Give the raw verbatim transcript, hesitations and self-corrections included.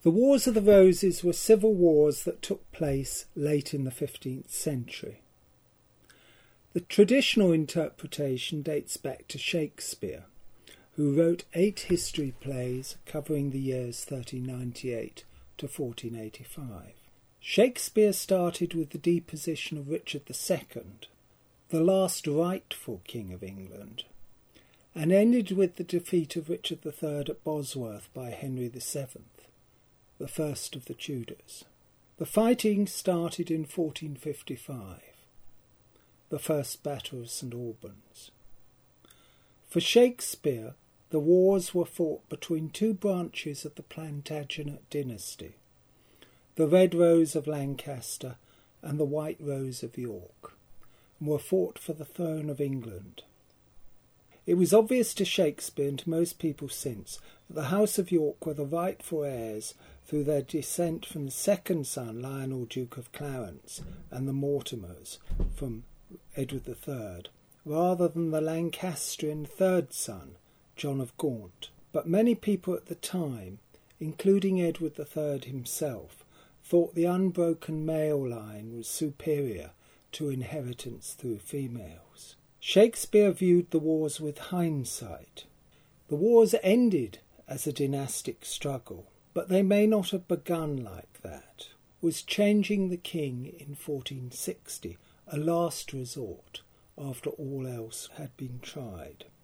The Wars of the Roses were civil wars that took place late in the fifteenth century. The traditional interpretation dates back to Shakespeare, who wrote eight history plays covering the years thirteen ninety-eight to fourteen eighty-five. Shakespeare started with the deposition of Richard the Second, the last rightful King of England, and ended with the defeat of Richard the Third at Bosworth by Henry the Seventh, the first of the Tudors. The fighting started in fourteen fifty-five, the First Battle of St Albans. For Shakespeare, the wars were fought between two branches of the Plantagenet dynasty, the Red Rose of Lancaster and the White Rose of York, and were fought for the throne of England. It was obvious to Shakespeare and to most people since that the House of York were the rightful heirs through their descent from the second son, Lionel Duke of Clarence, and the Mortimers from Edward the Third, rather than the Lancastrian third son, John of Gaunt. But many people at the time, including Edward the Third himself, thought the unbroken male line was superior to inheritance through females. Shakespeare viewed the wars with hindsight. The wars ended as a dynastic struggle, but they may not have begun like that. Was changing the king in fourteen sixty a last resort after all else had been tried?